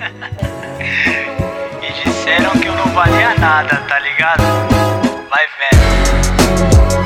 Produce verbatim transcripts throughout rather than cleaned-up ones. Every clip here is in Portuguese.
E disseram que eu não valia nada, tá ligado? Vai vendo.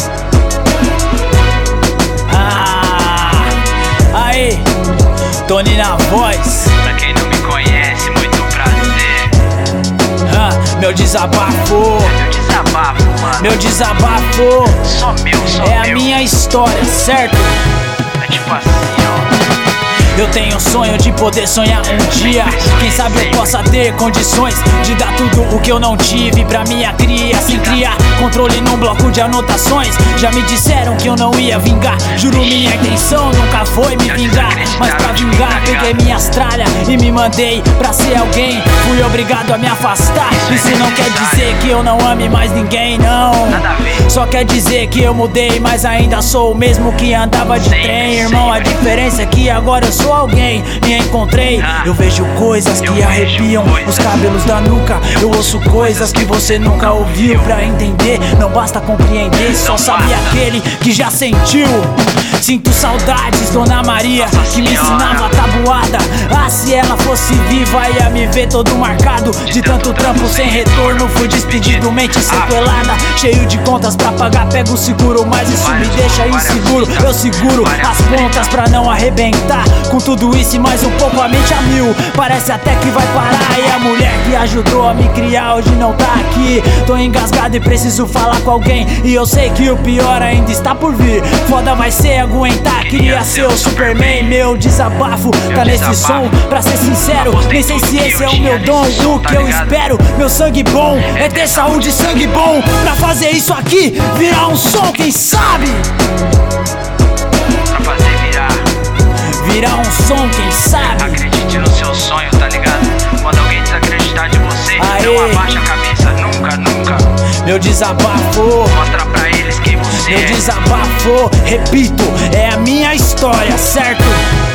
Ah, aí, Tony na voz. Pra quem não me conhece, muito prazer. Ah, meu desabafo. Meu desabafo, mano. Meu desabafo. Só meu, só é meu. a minha história, certo? É tipo assim, ó. Eu tenho o sonho de poder sonhar um dia. Quem sabe eu possa ter condições de dar tudo o que eu não tive pra minha cria. Sem criar controle num bloco de anotações. Já me disseram que eu não ia vingar. Juro, minha intenção nunca foi me vingar. Mas pra vingar peguei minhas tralhas e me mandei pra ser alguém. Fui obrigado a me afastar. Isso não quer dizer que eu não ame mais ninguém, não. Só quer dizer que eu mudei, mas ainda sou o mesmo que andava de trem. Irmão, a diferença é que agora eu sou alguém, me encontrei. Eu vejo coisas que arrepiam os cabelos da nuca. Eu ouço coisas que você nunca ouviu. Pra entender, não basta compreender. Só sabe aquele que já sentiu. Sinto saudades, Dona Maria, que me ensinava a tabuada. Ah, se ela fosse viva, ia me ver todo marcado. De tanto trampo sem retorno, fui despedido, mente sequelada. Cheio de contas pra pagar, pego o seguro, mas isso me deixa inseguro. Eu seguro as pontas pra não arrebentar. Com tudo isso e mais um pouco, a mente a mil. Parece até que vai parar. E a mulher que ajudou a me criar hoje não tá aqui. Tô engasgado e preciso falar com alguém. E eu sei que o pior ainda está por vir. Foda vai ser aguentar, queria ser o Superman. Meu desabafo tá nesse som. Pra ser sincero, nem sei se esse é o meu dom. O que eu espero, meu sangue bom é ter saúde e sangue bom. Pra fazer isso aqui virar um som, quem sabe? Pra fazer virar. Virar um som, quem sabe? Acredite no seu sonho, tá ligado? Quando alguém desacreditar de você, Aê. não abaixa a cabeça, nunca, nunca. Meu desabafo, Mostra pra eles quem você meu é. desabafo, repito, é a minha história, certo?